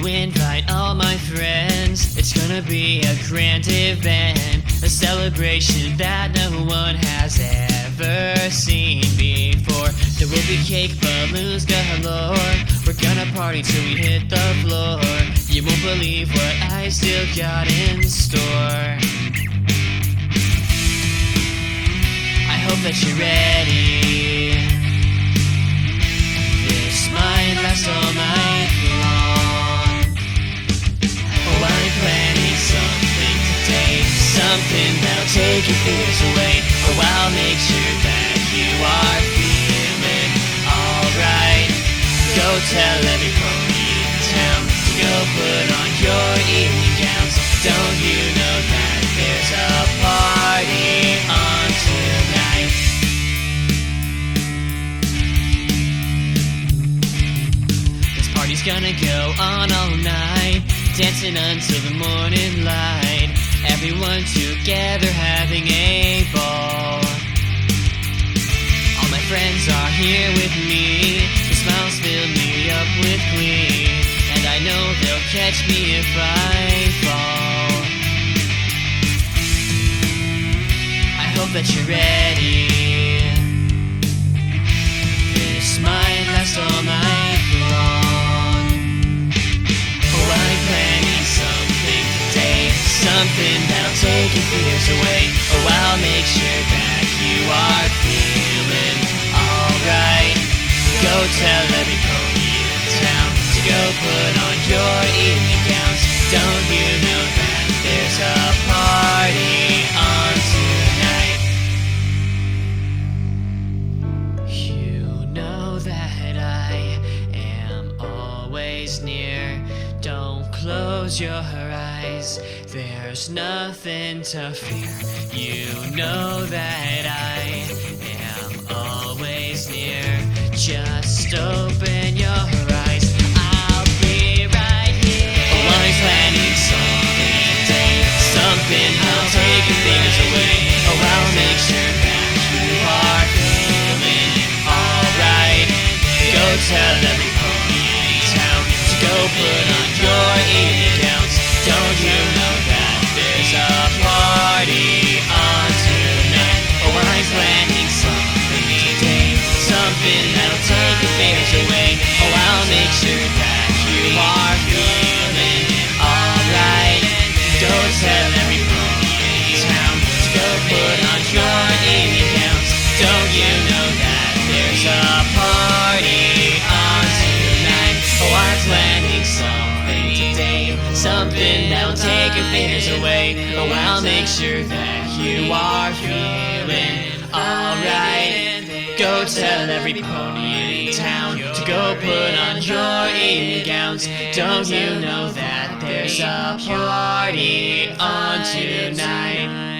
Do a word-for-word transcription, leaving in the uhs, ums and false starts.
to invite all my friends. It's gonna be a grand event, a celebration that no one has ever seen before. There will be cake, balloons galore. We're gonna party till we hit the floor. You won't believe what I still got in store. I hope that you're ready. This might last all night long. Oh, I'm planning something today, something that'll take your fears away. Oh, I'll make sure that you are feeling alright. Go tell every pony in town to go put on your evening gowns. Don't you know that there's a party on tonight? This party's gonna go on all night, dancing until the morning light. Everyone together having a ball. All my friends are here with me. The smiles fill me up with glee, and I know they'll catch me if I fall. I hope that you're ready. This might last all night long. Oh, I'm planning something today, something that'll take your fears away. Oh, I'll make sure that you are feeling alright. Go tell every pony in town to go put on your evening gowns. Don't you know that there's a party on tonight? You know that I am always near. Don't close your eyes, there's nothing to fear. You know that I am always near. Just open your eyes, I'll be right here. Oh, I'm planning something today, something that'll take your fears away. Oh, I'll make sure that you are feeling alright. Go tell every pony in town to go put on your evening gowns. Don't you know that there's a party on tonight? Oh, I'm planning something today, something that'll take your fears away. Oh, I'll make sure that you are feeling alright. Go tell every pony in town to go put on your evening gowns. Don't you know that there's a party on tonight? Oh, I'm planning something today, something that'll take your fears away. Oh, I'll make sure that you are feeling alright. Go tell every pony in town to go put on your evening gowns. Don't you know that there's a party on tonight?